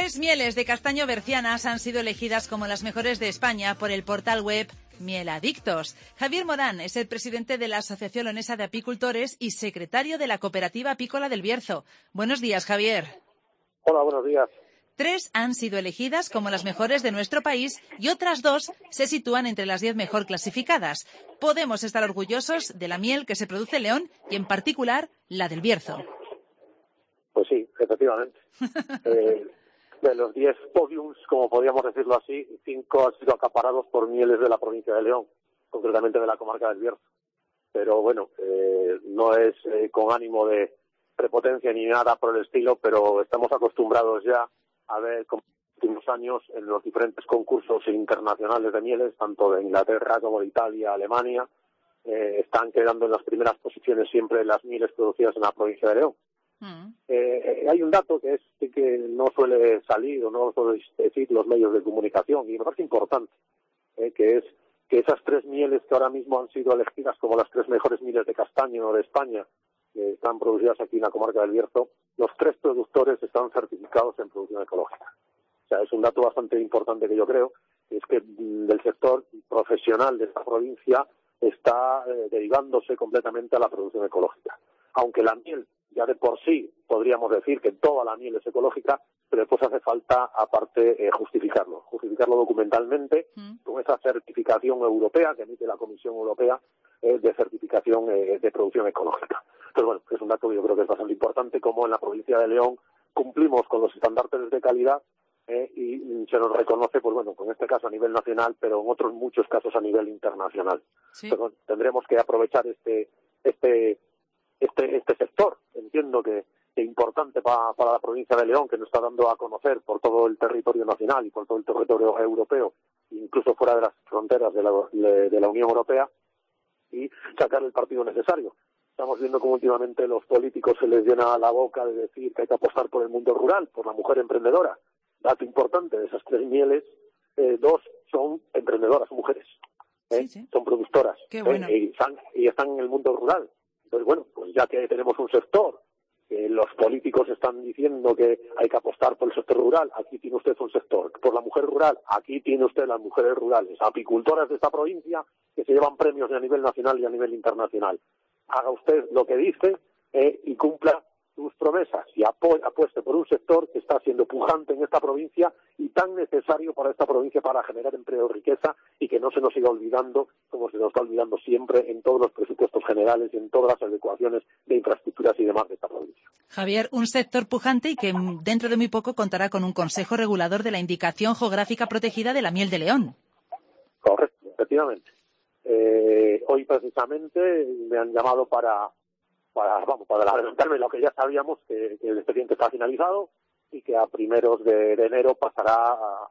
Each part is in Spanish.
Tres mieles de castaño bercianas han sido elegidas como las mejores de España por el portal web Mieladictos. Javier Morán es el presidente de la Asociación Leonesa de Apicultores y secretario de la Cooperativa Apícola del Bierzo. Buenos días, Javier. Hola, buenos días. 3 han sido elegidas como las mejores de nuestro país y otras 2 se sitúan entre las 10 mejor clasificadas. Podemos estar orgullosos de la miel que se produce en León y, en particular, la del Bierzo. Pues sí, efectivamente. De los 10 podiums, como podríamos decirlo así, 5 han sido acaparados por mieles de la provincia de León, concretamente de la comarca del Bierzo. Pero bueno, no es con ánimo de prepotencia ni nada por el estilo, pero estamos acostumbrados ya a ver como en los últimos años en los diferentes concursos internacionales de mieles, tanto de Inglaterra como de Italia, Alemania, están quedando en las primeras posiciones siempre las mieles producidas en la provincia de León. Hay un dato que es que no suele salir o no suele decir los medios de comunicación y me parece importante, que es que esas 3 mieles que ahora mismo han sido elegidas como las 3 mejores mieles de castaño de España, que están producidas aquí en la comarca del Bierzo, los 3 productores están certificados en producción ecológica. O sea, es un dato bastante importante que yo creo, es que del sector profesional de esta provincia está derivándose completamente a la producción ecológica. Aunque la miel ya de por sí podríamos decir que toda la miel es ecológica, pero después hace falta, aparte, justificarlo documentalmente con esa certificación europea que emite la Comisión Europea de certificación de producción ecológica. Entonces, bueno, es un dato que yo creo que es bastante importante, como en la provincia de León cumplimos con los estándares de calidad y se nos reconoce, pues bueno, en este caso a nivel nacional, pero en otros muchos casos a nivel internacional. Sí. Entonces, bueno, tendremos que aprovechar este sector. Entiendo que es importante para la provincia de León, que nos está dando a conocer por todo el territorio nacional y por todo el territorio europeo, incluso fuera de las fronteras de la Unión Europea, y sacar el partido necesario. Estamos viendo cómo últimamente los políticos se les llena la boca de decir que hay que apostar por el mundo rural, por la mujer emprendedora. Dato importante, de esas 3 mieles, 2 son emprendedoras, mujeres. Sí. Son productoras. Qué bueno. Y están en el mundo rural. Entonces, bueno, pues ya que tenemos un sector que los políticos están diciendo que hay que apostar por el sector rural, aquí tiene usted un sector. Por la mujer rural, aquí tiene usted las mujeres rurales, apicultoras de esta provincia que se llevan premios a nivel nacional y a nivel internacional. Haga usted lo que dice y cumpla sus promesas y apueste por un sector que está siendo pujante en esta provincia y tan necesario para esta provincia para generar empleo y riqueza, y que no se nos siga olvidando, como se nos está olvidando siempre en todos los presupuestos generales y en todas las adecuaciones de infraestructuras y demás de esta provincia. Javier, un sector pujante y que dentro de muy poco contará con un consejo regulador de la indicación geográfica protegida de la miel de León. Correcto, efectivamente. Hoy precisamente me han llamado para adelantarme lo que ya sabíamos, que el expediente está finalizado y que a primeros de enero pasará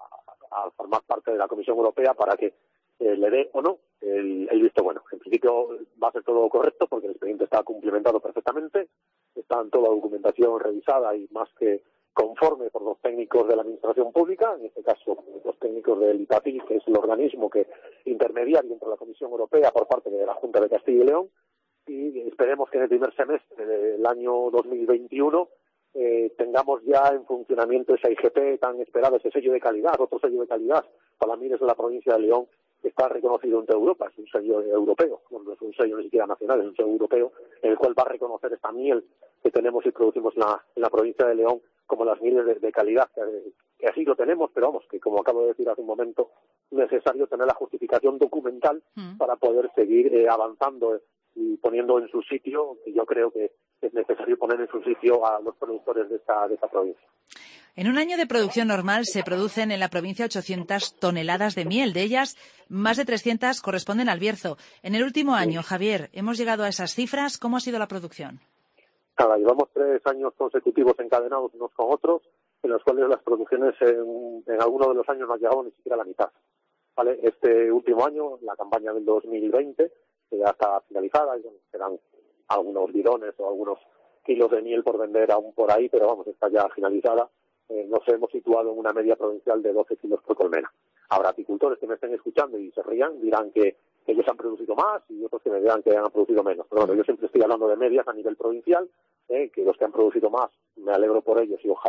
a formar parte de la Comisión Europea para que le dé o no el visto bueno. En principio va a ser todo correcto porque el expediente está cumplimentado perfectamente, está en toda la documentación revisada y más que conforme por los técnicos de la Administración Pública, en este caso los técnicos del IPAPI, que es el organismo que intermediario entre la Comisión Europea por parte de la Junta de Castilla y León, y esperemos que en el primer semestre del año 2021 tengamos ya en funcionamiento esa IGP tan esperada, ese sello de calidad, otro sello de calidad para las mieles de la provincia de León, que está reconocido en toda Europa, es un sello europeo, no es un sello ni siquiera nacional, es un sello europeo, en el cual va a reconocer esta miel que tenemos y producimos en la provincia de León como las mieles de calidad, que así lo tenemos, pero vamos, que como acabo de decir hace un momento, es necesario tener la justificación documental para poder seguir avanzando y poniendo en su sitio, que yo creo que es necesario poner en su sitio a los productores de esta provincia. En un año de producción normal se producen en la provincia 800 toneladas de miel. De ellas, más de 300 corresponden al Bierzo. En el último año, Javier, hemos llegado a esas cifras. ¿Cómo ha sido la producción? Nada, llevamos 3 años consecutivos encadenados unos con otros, en los cuales las producciones en algunos de los años no han llegado ni siquiera a la mitad. ¿Vale? Este último año, la campaña del 2020, que ya está finalizada, y bueno, serán algunos bidones o algunos kilos de miel por vender aún por ahí, pero vamos, está ya finalizada. Nos hemos situado en una media provincial de 12 kilos por colmena. Habrá apicultores que me estén escuchando y se rían, dirán que ellos han producido más y otros que me dirán que han producido menos. Pero bueno, yo siempre estoy hablando de medias a nivel provincial, que los que han producido más, me alegro por ellos y ojalá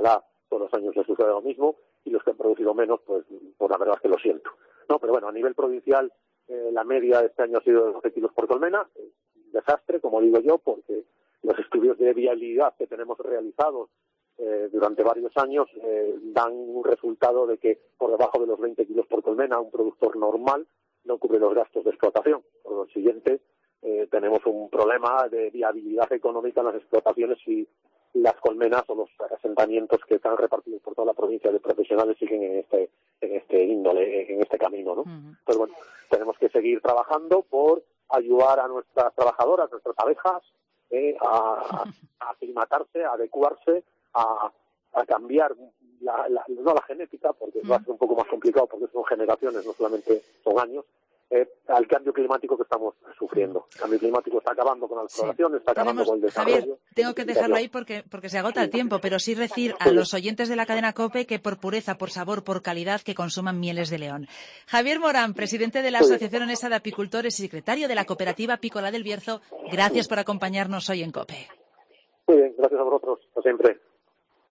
todos los años les sucede lo mismo, y los que han producido menos, pues la verdad es que lo siento. No, pero bueno, a nivel provincial, la media de este año ha sido de 12 kilos por colmena, un desastre, como digo yo, porque los estudios de viabilidad que tenemos realizados durante varios años dan un resultado de que por debajo de los 20 kilos por colmena un productor normal no cubre los gastos de explotación. Por lo siguiente, tenemos un problema de viabilidad económica en las explotaciones y las colmenas o los asentamientos que están repartidos por toda la provincia de profesionales siguen en este índole, en este camino, ¿no? Entonces, bueno, tenemos que seguir trabajando por ayudar a nuestras trabajadoras, nuestras abejas, a aclimatarse, a adecuarse, a cambiar no la genética, porque va a ser un poco más complicado porque son generaciones, no solamente son años, al cambio climático que estamos sufriendo. El cambio climático está acabando con la exploración, está acabando con el desarrollo. Javier, tengo que dejarlo ahí porque se agota el tiempo, pero sí decir a los oyentes de la cadena COPE que por pureza, por sabor, por calidad, que consuman mieles de león. Javier Morán, presidente de la Asociación Onesa de Apicultores y secretario de la Cooperativa Apícola del Bierzo, gracias por acompañarnos hoy en COPE. Muy bien, gracias a vosotros, como siempre.